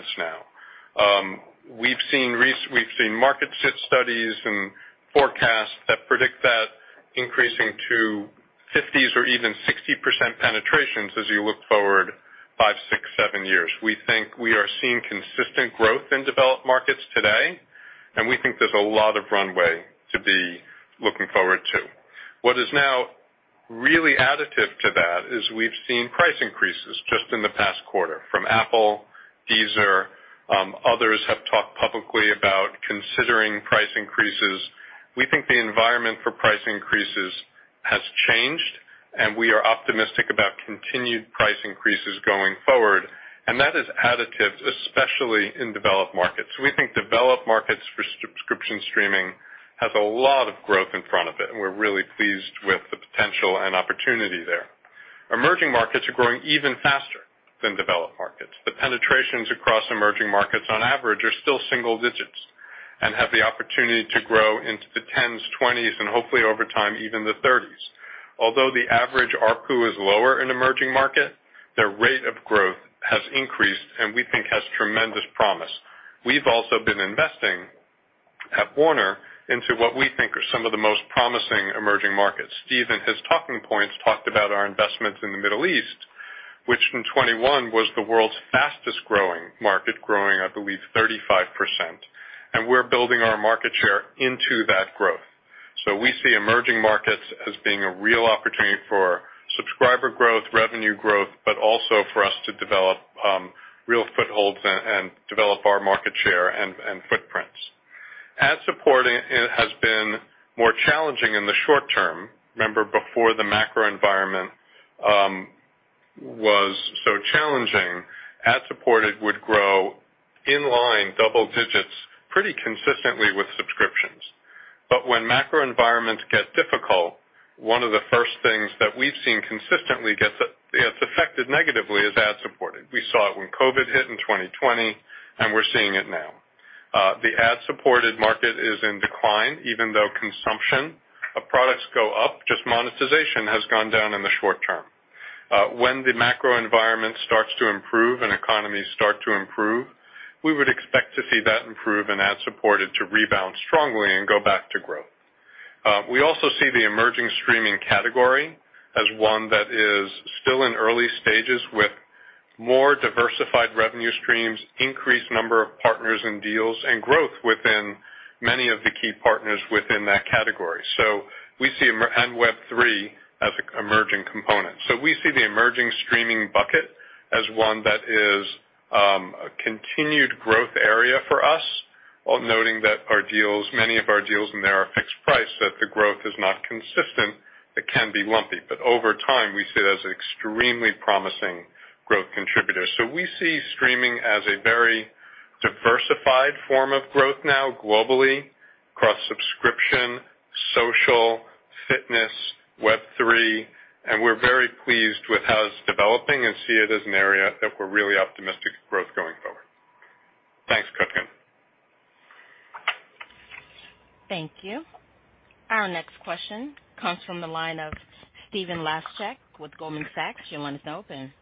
now. We've seen market studies and forecasts that predict that increasing to 50s or even 60% penetrations as you look forward 5, 6, 7 years. We think we are seeing consistent growth in developed markets today, and we think there's a lot of runway to be looking forward to. What is now really additive to that is we've seen price increases just in the past quarter from Apple, Deezer. Others have talked publicly about considering price increases. We think the environment for price increases has changed, and we are optimistic about continued price increases going forward, and that is additive, especially in developed markets. We think developed markets for subscription streaming has a lot of growth in front of it, and we're really pleased with the potential and opportunity there. Emerging markets are growing even faster than developed markets. The penetrations across emerging markets on average are still single digits and have the opportunity to grow into the 10s, 20s, and hopefully over time even the 30s. Although the average ARPU is lower in emerging market, their rate of growth has increased and we think has tremendous promise. We've also been investing at Warner into what we think are some of the most promising emerging markets. Steve in his talking points talked about our investments in the Middle East, which in 21 was the world's fastest growing market, growing, I believe, 35%. And we're building our market share into that growth. So we see emerging markets as being a real opportunity for subscriber growth, revenue growth, but also for us to develop real footholds and develop our market share and footprints. Ad-supported has been more challenging in the short term. Remember, before the macro environment was so challenging, ad-supported would grow in line double digits pretty consistently with subscriptions. But when macro environments get difficult, one of the first things that we've seen consistently gets affected negatively is ad-supported. We saw it when COVID hit in 2020, and we're seeing it now. The ad-supported market is in decline, even though consumption of products go up, just monetization has gone down in the short term. When the macro environment starts to improve and economies start to improve, we would expect to see that improve and ad-supported to rebound strongly and go back to growth. We also see the emerging streaming category as one that is still in early stages with more diversified revenue streams, increased number of partners and deals, and growth within many of the key partners within that category. So we see, and Web3 as an emerging component. So we see the emerging streaming bucket as one that is a continued growth area for us, while noting that our deals, many of our deals in there are fixed price, that the growth is not consistent, it can be lumpy. But over time, we see it as an extremely promising growth contributor. So we see streaming as a very diversified form of growth now globally across subscription, social, fitness, Web3, and we're very pleased with how it's developing and see it as an area that we're really optimistic of growth going forward. Thanks, Kutgun. Thank you. Our next question comes from the line of Stephen Laszczyk with Goldman Sachs. Your line is now open.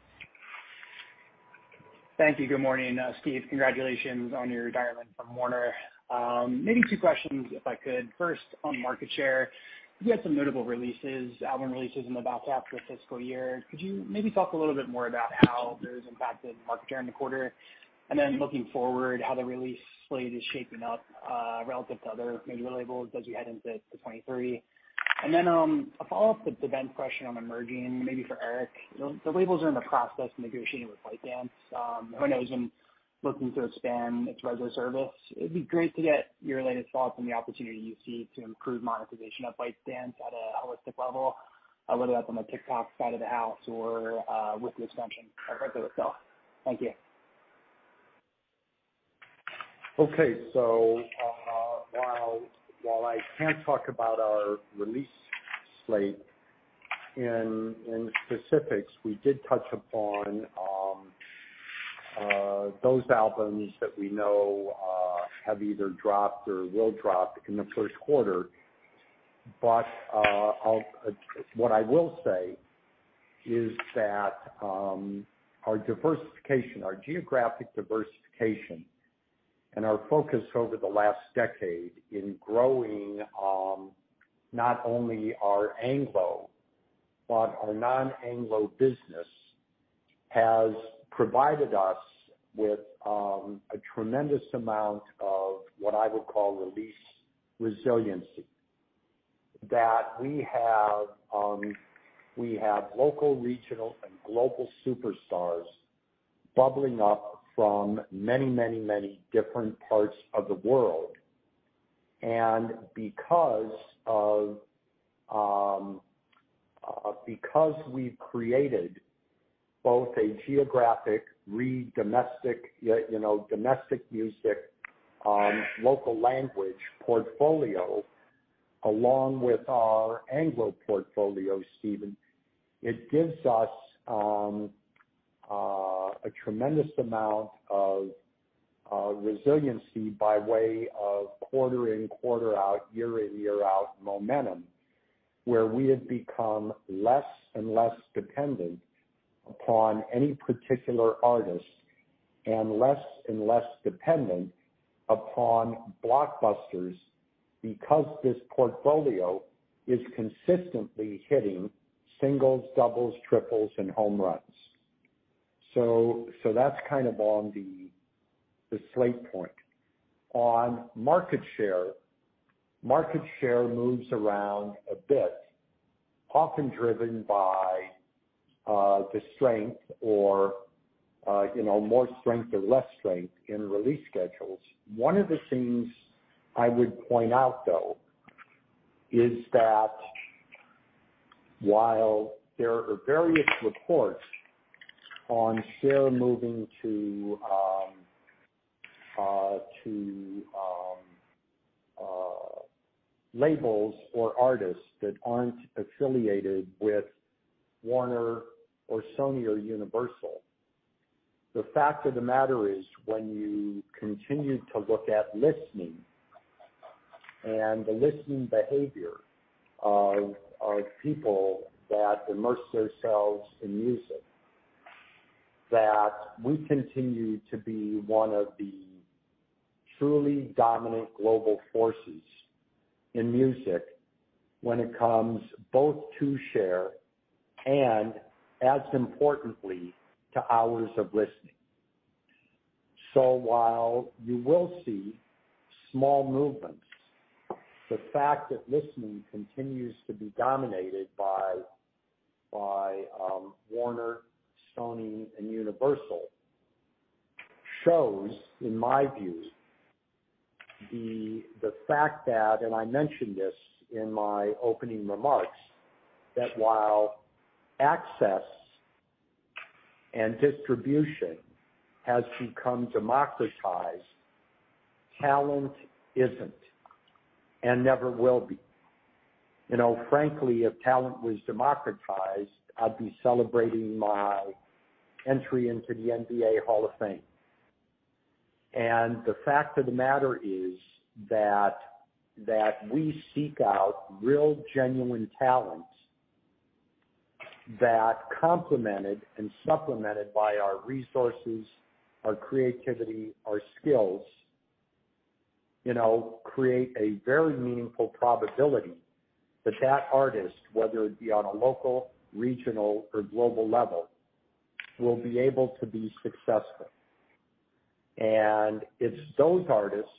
Thank you. Good morning, Steve. Congratulations on your retirement from Warner. Maybe two questions, if I could. First, on market share. You had some notable releases, album releases in the back half of the fiscal year. Could you maybe talk a little bit more about how those impacted market share in the quarter? And then looking forward, how the release slate is shaping up relative to other major labels as we head into 23. And then a follow-up to Ben's question on emerging, maybe for Eric. The labels are in the process of negotiating with ByteDance. Who I know has been looking to expand its Resso service. It'd be great to get your latest thoughts on the opportunity you see to improve monetization of ByteDance at a holistic level, whether that's on the TikTok side of the house or with the extension of Resso itself. Thank you. Okay, so while I can't talk about our release slate in specifics, we did touch upon those albums that we know have either dropped or will drop in the first quarter. But what I will say is that our diversification, our geographic diversification, and our focus over the last decade in growing not only our Anglo, but our non-Anglo business has provided us with a tremendous amount of what I would call release resiliency. That we have local, regional, and global superstars bubbling up from many, many, many different parts of the world. And because we've created both a geographic, domestic music, local language portfolio, along with our Anglo portfolio, Stephen, it gives us a tremendous amount of resiliency by way of quarter in, quarter out, year in, year out momentum, where we have become less and less dependent upon any particular artist and less dependent upon blockbusters, because this portfolio is consistently hitting singles, doubles, triples, and home runs. So that's kind of on the slate point. On market share moves around a bit, often driven by the strength or more strength or less strength in release schedules. One of the things I would point out, though, is that while there are various reports on share moving to labels or artists that aren't affiliated with Warner or Sony or Universal, the fact of the matter is when you continue to look at listening and the listening behavior of people that immerse themselves in music, that we continue to be one of the truly dominant global forces in music when it comes both to share and, as importantly, to hours of listening. So while you will see small movements, the fact that listening continues to be dominated by Warner, Sony, and Universal shows, in my view, the fact that, and I mentioned this in my opening remarks, that while access and distribution has become democratized, talent isn't and never will be. Frankly, if talent was democratized, I'd be celebrating my entry into the NBA Hall of Fame. And the fact of the matter is that we seek out real, genuine talent that complemented and supplemented by our resources, our creativity, our skills, create a very meaningful probability that artist, whether it be on a local, regional, or global level, will be able to be successful. And it's those artists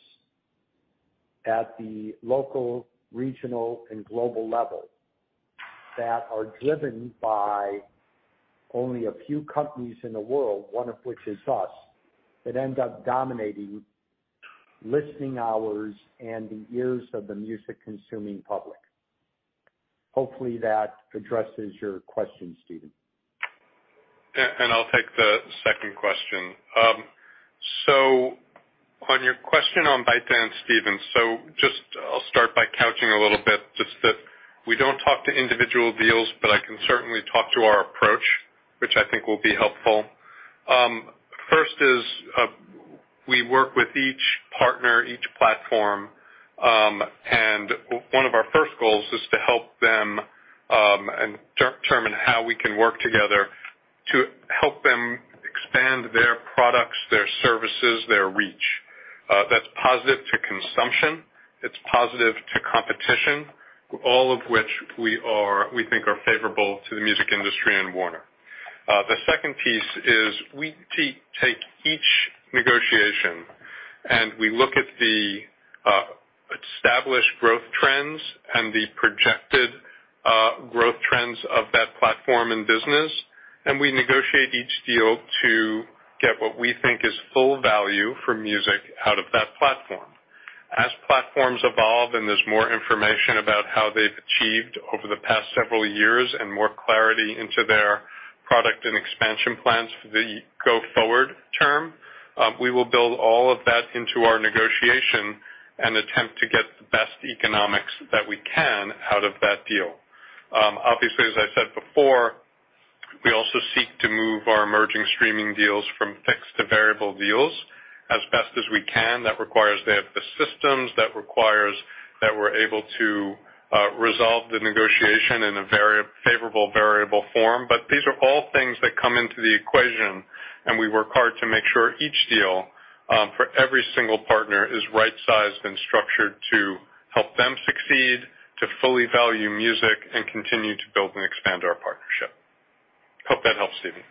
at the local, regional, and global level that are driven by only a few companies in the world, one of which is us, that end up dominating listening hours and the ears of the music-consuming public. Hopefully that addresses your question, Stephen. And I'll take the second question. So on your question on ByteDance, Stephen, I'll start by couching a little bit, just that we don't talk to individual deals, but I can certainly talk to our approach, which I think will be helpful. First is we work with each partner, each platform, and one of our first goals is to help them and determine how we can work together to help them expand their products, their services, their reach. That's positive to consumption. It's positive to competition, all of which we think are favorable to the music industry and Warner. The second piece is we take each negotiation and we look at the established growth trends and the projected growth trends of that platform and business, and we negotiate each deal to get what we think is full value for music out of that platform. As platforms evolve and there's more information about how they've achieved over the past several years and more clarity into their product and expansion plans for the go-forward term, we will build all of that into our negotiation and attempt to get the best economics that we can out of that deal. Obviously, as I said before, we also seek to move our emerging streaming deals from fixed to variable deals as best as we can. That requires they have the systems, that requires that we're able to resolve the negotiation in a very favorable variable form. But these are all things that come into the equation, and we work hard to make sure each deal for every single partner is right-sized and structured to help them succeed, to fully value music, and continue to build and expand our partnership. Hope that helps, Stephen.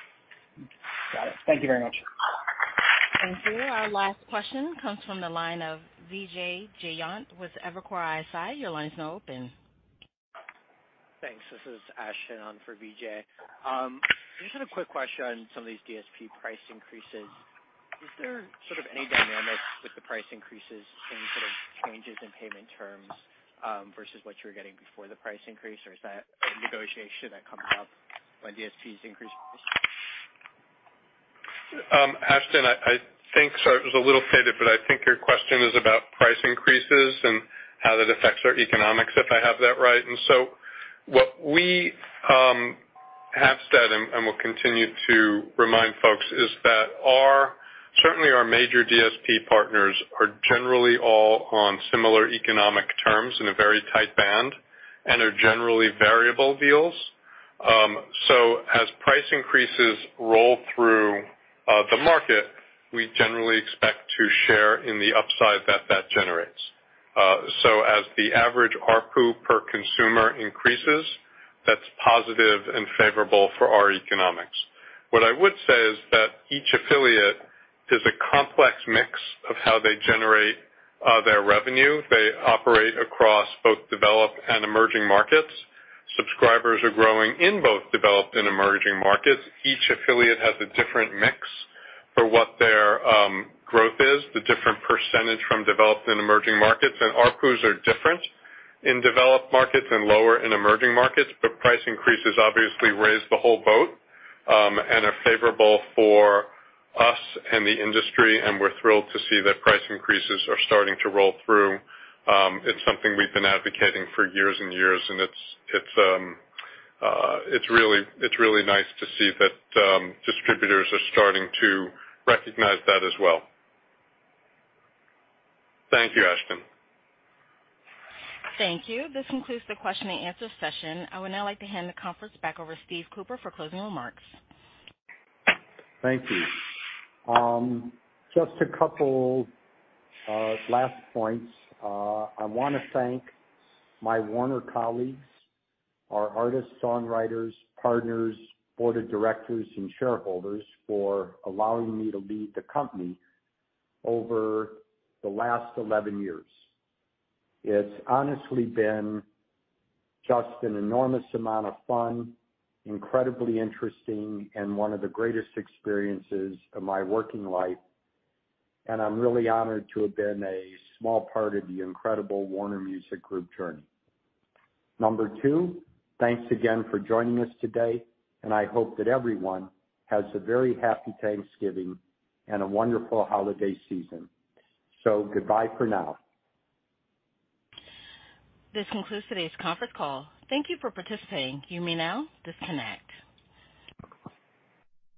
Got it. Thank you very much. Thank you. Our last question comes from the line of Vijay Jayant with Evercore ISI. Your line is now open. Thanks. This is Ashton on for VJ. Just had a quick question on some of these DSP price increases. Is there sort of any dynamic with the price increases in sort of changes in payment terms versus what you were getting before the price increase, or is that a negotiation that comes up when DSPs increase price? Ashton, I think, sorry, it was a little faded, but I think your question is about price increases and how that affects our economics, if I have that right. And so what we have said and will continue to remind folks is that certainly our major DSP partners are generally all on similar economic terms in a very tight band and are generally variable deals. So as price increases roll through the market, we generally expect to share in the upside that generates. So as the average ARPU per consumer increases, that's positive and favorable for our economics. What I would say is that each affiliate is a complex mix of how they generate their revenue. They operate across both developed and emerging markets. Subscribers are growing in both developed and emerging markets. Each affiliate has a different mix for what their growth is, the different percentage from developed and emerging markets, and ARPUs are different in developed markets and lower in emerging markets, but price increases obviously raise the whole boat and are favorable for us and the industry, and we're thrilled to see that price increases are starting to roll through. It's something we've been advocating for years and years, and it's really nice to see that distributors are starting to recognize that as well. Thank you, Ashton. Thank you. This concludes the question and answer session. I would now like to hand the conference back over to Steve Cooper for closing remarks. Thank you. Just a couple last points. I want to thank my Warner colleagues, our artists, songwriters, partners, board of directors, and shareholders for allowing me to lead the company over the last 11 years. It's honestly been just an enormous amount of fun, incredibly interesting, and one of the greatest experiences of my working life. And I'm really honored to have been a small part of the incredible Warner Music Group journey. Number two, thanks again for joining us today, and I hope that everyone has a very happy Thanksgiving and a wonderful holiday season. So goodbye for now. This concludes today's conference call. Thank you for participating. You may now disconnect.